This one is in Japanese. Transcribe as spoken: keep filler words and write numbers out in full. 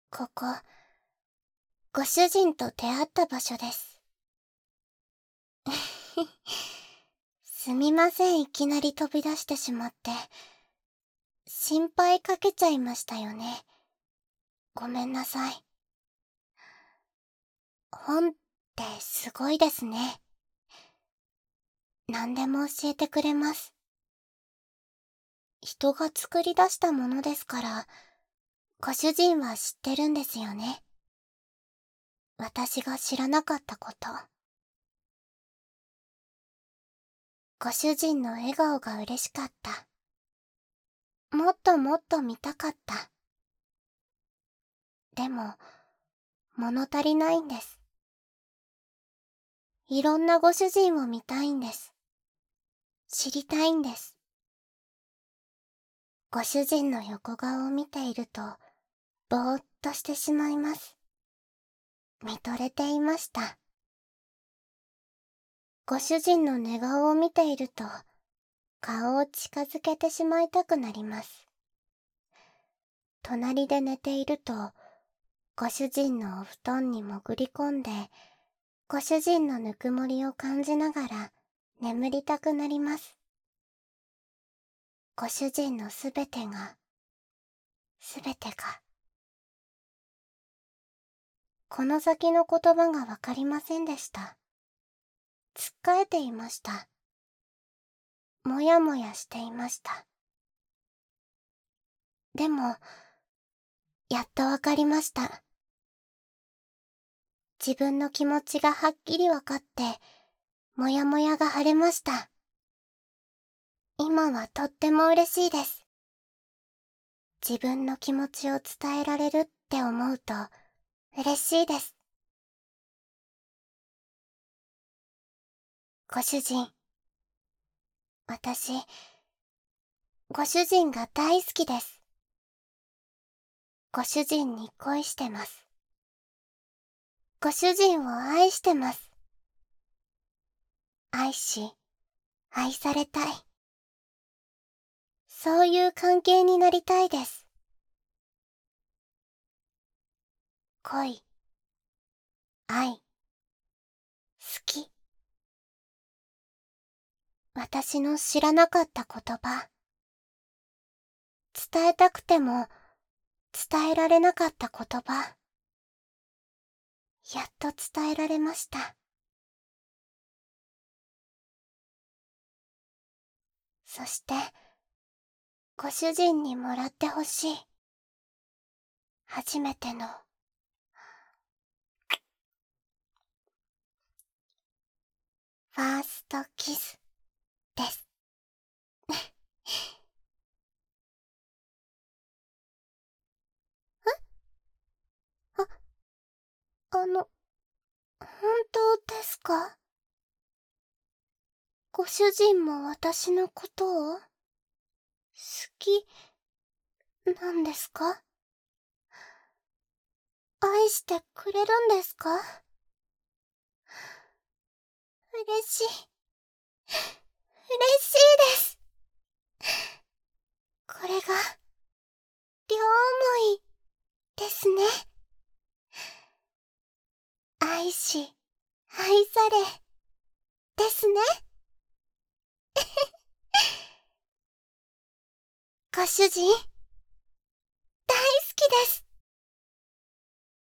ここ、ご主人と出会った場所です。すみません、いきなり飛び出してしまって。心配かけちゃいましたよね。ごめんなさい。本ってすごいですね。何でも教えてくれます。人が作り出したものですから、ご主人は知ってるんですよね。私が知らなかったこと。ご主人の笑顔が嬉しかった。もっともっと見たかった。でも、物足りないんです。いろんなご主人を見たいんです。知りたいんです。ご主人の横顔を見ていると、ぼーっとしてしまいます。見とれていました。ご主人の寝顔を見ていると、顔を近づけてしまいたくなります。隣で寝ていると、ご主人のお布団に潜り込んで、ご主人のぬくもりを感じながら眠りたくなります。ご主人のすべてが、すべてが。この先の言葉がわかりませんでした。つっかえていました。もやもやしていました。でも、やっとわかりました。自分の気持ちがはっきりわかって、もやもやが晴れました。今はとっても嬉しいです。自分の気持ちを伝えられるって思うと嬉しいです。ご主人、私、ご主人が大好きです。ご主人に恋してます。ご主人を愛してます。愛し、愛されたい。そういう関係になりたいです。恋、愛、好き。私の知らなかった言葉。伝えたくても伝えられなかった言葉。やっと伝えられました。そして、ご主人にもらってほしい。初めての、ファーストキスです。えあ、あの、本当ですか？ご主人も私のことを好きなんですか？愛してくれるんですか？嬉しい。嬉しいです。これが、両思いですね。愛し、愛され、ですね。ご主人、大好きです。